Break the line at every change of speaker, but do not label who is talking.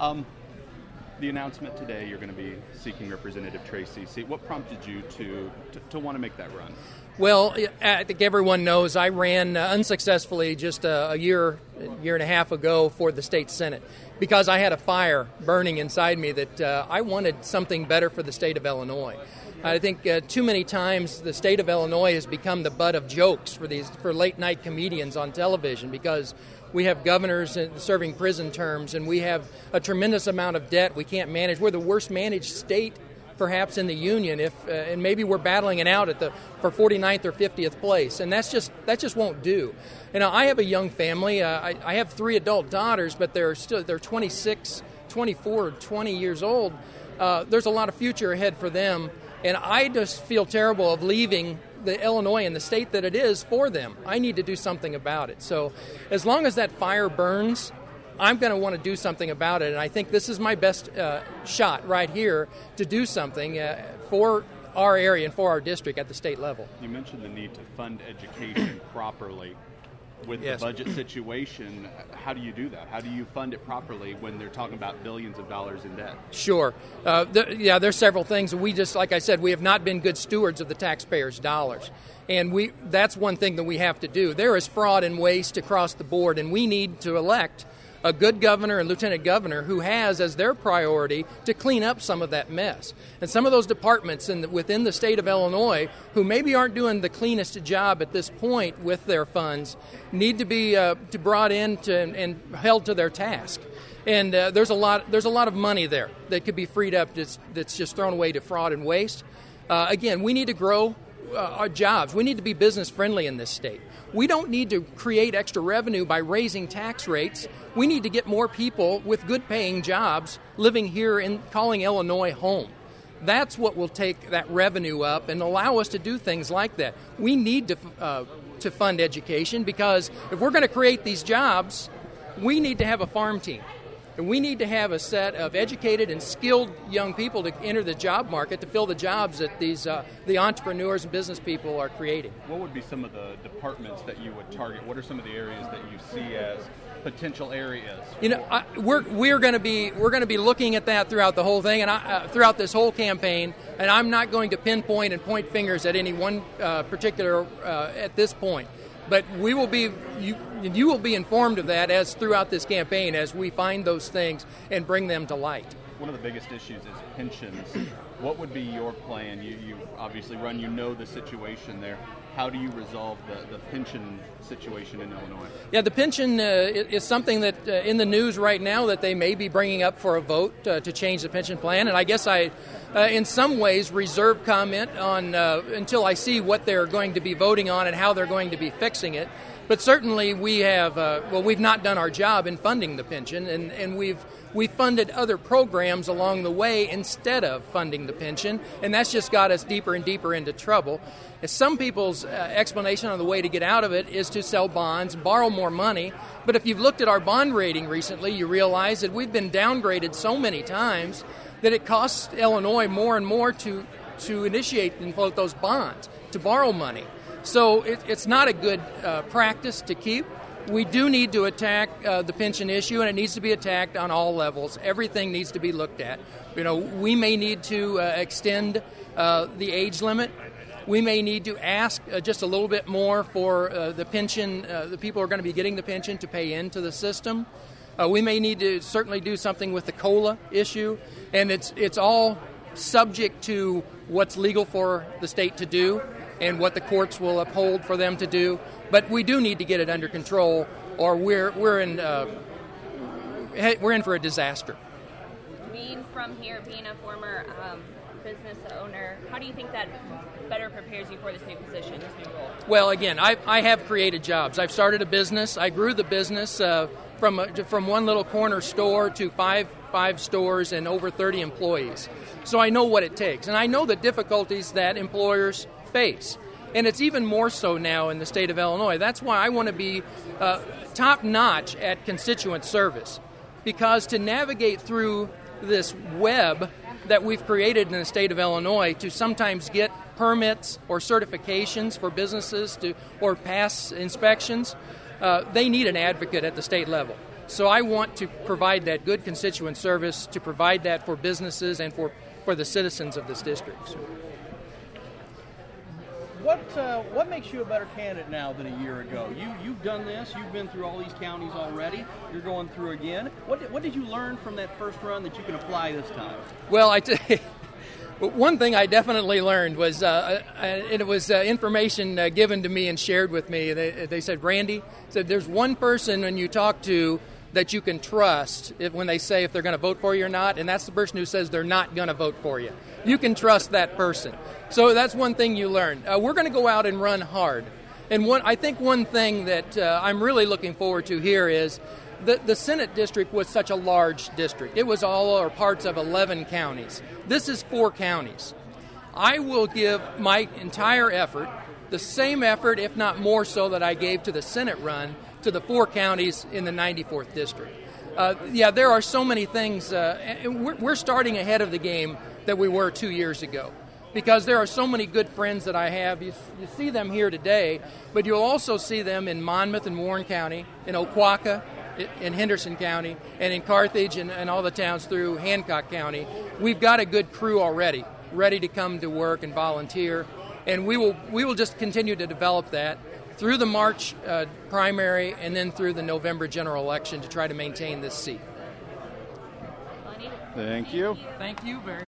The announcement today, you're going to be seeking Representative Tracy's seat. What prompted you to want to make that run?
Well, I think everyone knows I ran unsuccessfully just a year and a half ago for the state Senate because I had a fire burning inside me that I wanted something better for the state of Illinois. I think too many times the state of Illinois has become the butt of jokes for late-night comedians on television because we have governors serving prison terms and we have a tremendous amount of debt we can't manage. We're the worst managed state perhaps in the union, and maybe we're battling it out for 49th or 50th place, and that just won't do. I have a young family. I have 3 adult daughters, but they're 26, 24, 20 years old. There's a lot of future ahead for them, and I just feel terrible of leaving the Illinois and the state that it is for them. I need to do something about it. So as long as that fire burns, I'm going to want to do something about it, and I think this is my best shot right here to do something for our area and for our district at the state level.
You mentioned the need to fund education properly. With the budget situation, how do you do that? How do you fund it properly when they're talking about billions of dollars in debt?
Sure. There's several things. We just, like I said, we have not been good stewards of the taxpayers' dollars. And that's one thing that we have to do. There is fraud and waste across the board, and we need to elect a good governor and lieutenant governor who has as their priority to clean up some of that mess. And some of those departments within the state of Illinois who maybe aren't doing the cleanest job at this point with their funds need to be brought in and held to their task. And there's a lot of money there that could be freed up that's just thrown away to fraud and waste. Again, we need to grow our jobs. We need to be business friendly in this state. We don't need to create extra revenue by raising tax rates. We need to get more people with good paying jobs living here and calling Illinois home. That's what will take that revenue up and allow us to do things like that. We need to fund education because if we're going to create these jobs, we need to have a farm team. And we need to have a set of educated and skilled young people to enter the job market to fill the jobs that the entrepreneurs and business people are creating.
What would be some of the departments that you would target? What are some of the areas that you see as potential areas?
We're going to be looking at that throughout the whole thing and throughout this whole campaign. And I'm not going to pinpoint and point fingers at any one particular at this point. But you will be informed of that as throughout this campaign as we find those things and bring them to light.
One of the biggest issues is pensions. What would be your plan? You obviously run, the situation there. How do you resolve the pension situation in Illinois?
Yeah, the pension is something that in the news right now that they may be bringing up for a vote to change the pension plan. And I guess I, in some ways, reserve comment on until I see what they're going to be voting on and how they're going to be fixing it. But certainly we've not done our job in funding the pension, and we've funded other programs along the way instead of funding the pension, and that's just got us deeper and deeper into trouble. And some people's explanation on the way to get out of it is to sell bonds, borrow more money, but if you've looked at our bond rating recently, you realize that we've been downgraded so many times that it costs Illinois more and more to initiate and float those bonds, to borrow money. So it's not a good practice to keep. We do need to attack the pension issue, and it needs to be attacked on all levels. Everything needs to be looked at. We may need to extend the age limit. We may need to ask just a little bit more for the pension, the people who are going to be getting the pension to pay into the system. We may need to certainly do something with the COLA issue, and it's all subject to what's legal for the state to do and what the courts will uphold for them to do. But we do need to get it under control, or we're in for a disaster.
Being from here, being a former business owner, how do you think that better prepares you for this new position, this new role?
Well, again, I have created jobs. I've started a business. I grew the business from one little corner store to five stores and over 30 employees. So I know what it takes, and I know the difficulties that employers face. And it's even more so now in the state of Illinois. That's why I want to be top-notch at constituent service, because to navigate through this web that we've created in the state of Illinois to sometimes get permits or certifications for businesses or pass inspections, they need an advocate at the state level. So I want to provide that good constituent service, to provide that for businesses and for the citizens of this district. So.
What makes you a better candidate now than a year ago? You've done this. You've been through all these counties already. You're going through again. What did you learn from that first run that you can apply this time?
Well, one thing I definitely learned was, it was information given to me and shared with me. They said, Randy, there's one person when you talk to that you can trust when they say if they're going to vote for you or not, and that's the person who says they're not going to vote for you. You can trust that person. So that's one thing you learn. We're going to go out and run hard. And I think one thing that I'm really looking forward to here is the Senate district was such a large district. It was all or parts of 11 counties. This is 4 counties. I will give my entire effort, the same effort, if not more so, that I gave to the Senate run, to the 4 counties in the 94th district. There are so many things. We're starting ahead of the game that we were 2 years ago, because there are so many good friends that I have. You see them here today, but you'll also see them in Monmouth and Warren County, in Oquawka, in Henderson County, and in Carthage and all the towns through Hancock County. We've got a good crew already, ready to come to work and volunteer, and we will just continue to develop that through the March primary and then through the November general election to try to maintain this seat.
Thank you.
Thank you very much.